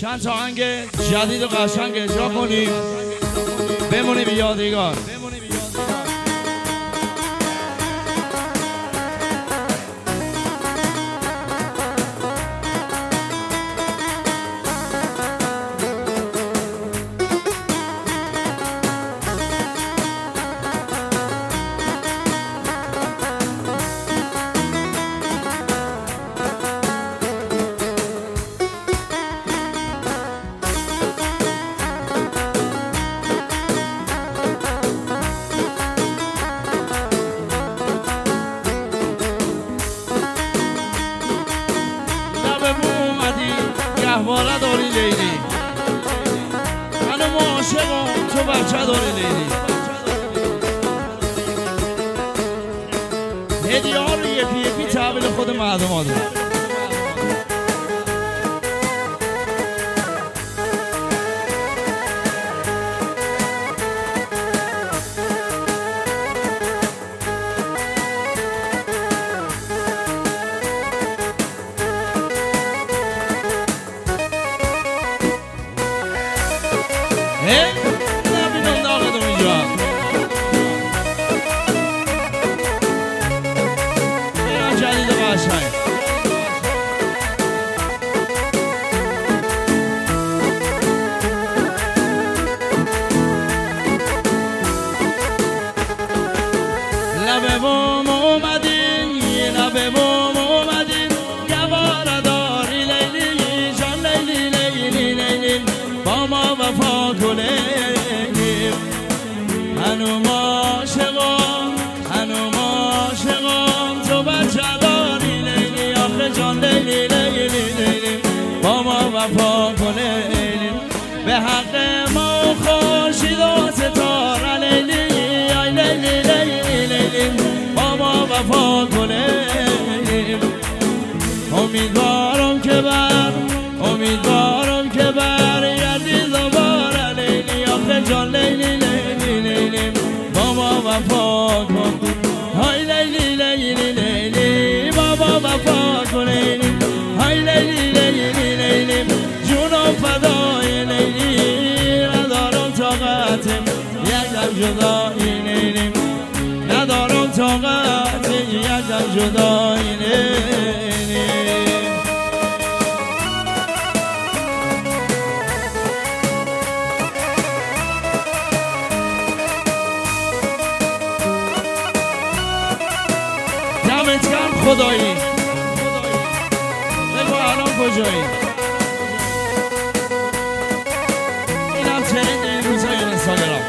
چند تا آهنگ جدید و قشنگ اجرا کنیم بمونیم یادگار. گهواره داری لیلی، منو عاشقم تو بچه داری لیلی. هدیه ها رو یکی یکی تحویل خود مردم ها دارم. نبینم داغدم اینجا اینا جدید و قشنگ. لبه بوم اومدین لبه بوم اومدین گواره داری لیلی جان لیلی لیلی لیلی با ما وفا کنیم. هنوم عاشقم تو بچه داری لیلی آخه جان لیلی لیلی لیلی با ما وفا کنیم. به حق ما خورشید و ستاره لیلی آی لیلی لیلی لیلی با ما وفا کنیم. امیدوارم که برگردی دوباره لیلی آخه جان لیلی لیلی لیلی با ما وفا کن. های لیلی لیلی لیلی با ما وفا کن لیلی های لیلی لیلی لیلی جونم فدای لیلی ندارم طاقت یک دم جدایی لیلی ندارم طاقت یک دم جدایی لیلی. دمت گرم خدایی. بگو الان کجایی؟ اینم ترند این روزای اینستاگرام.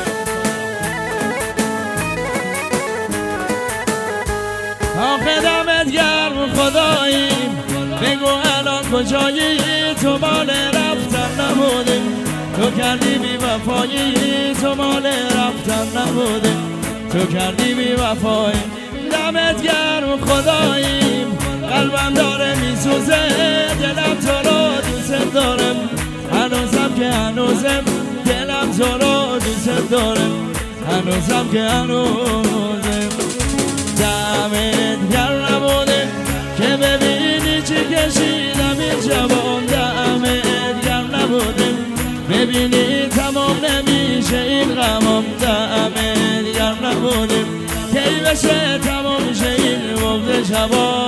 آخه دمت گرم خدایی. بگو الان کجایی؟ تو مال رفتن نبوده تو کردی بی وفایی. تو مال رفتن نبوده تو کردی بی وفایی. دمت گرم خداییم قلبم داره میسوزه دلم تو رو دوست دارم هنوزم که هنوزم دلم تو رو دوست دارم هنوزم که هنوزم. دمت گرم نبوده که ببینی چی کشیدم این جوان. دمت گرم نبوده ببینی تمام نمیشه این غمام. دمت گرم نبوده کی بشه تمام میشه این بغض شبا.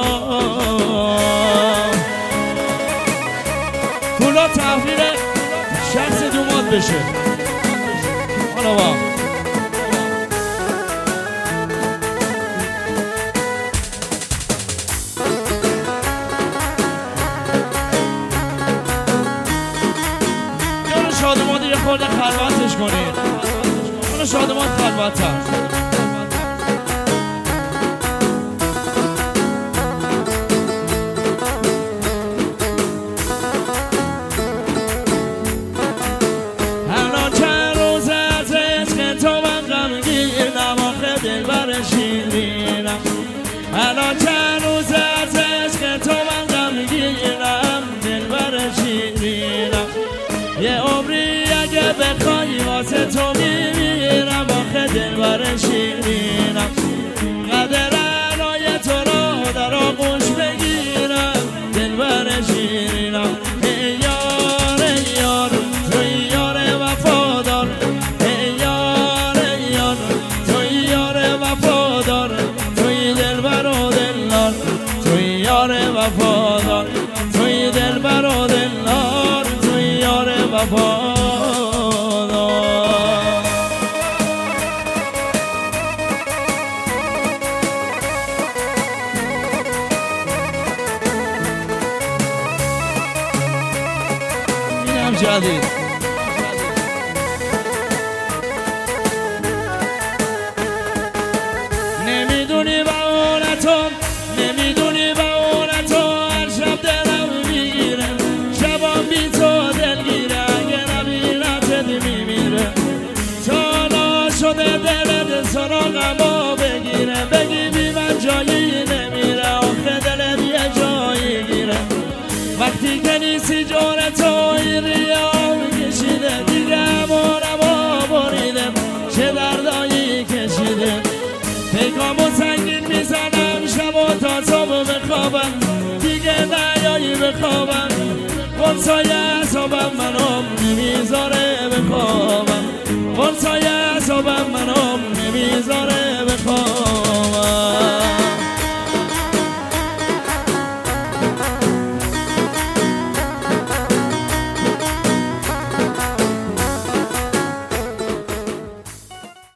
پولا تحویل شخص دومات بشه. حالا با یارو شادمان یه خورده خلوتش کنید. یارو شادمان خلوت هست. الان چند روز از عشق تو من غمگینم دلبر شیرینم. یه عمری اگه بخوای واسه تو میمیرم آخه دلبر شیرینم. قدر عنای تو رو در آغوش بگیرم دلبر شیرینم. ای یار یار وفادار، توی دلبر و دلدار، توی یار وفادار. اینم جدید. نمیدونی بهانتم، نمیدونی بهانتم، هر شب دلم میگیره، شبام بی تو دلگیره، اگه نبینتت میمیره. تا حالا شده دلت سراغمو بگیره، بگی بی من جایی نمیره، آخه دلت یه جایی گیره. وقتی که نیستی جون تو این ریام کشیده، دیگه امانمو بریده، چه دردایی کشیده. پیکامو سنگین میزنم شب و تا صبح بخوابم، دیگه نیایی بخوابم، قرصای اعصابم منو نمیذاره بخوابم، قرصای اعصابم منو نمیذاره بخوابم.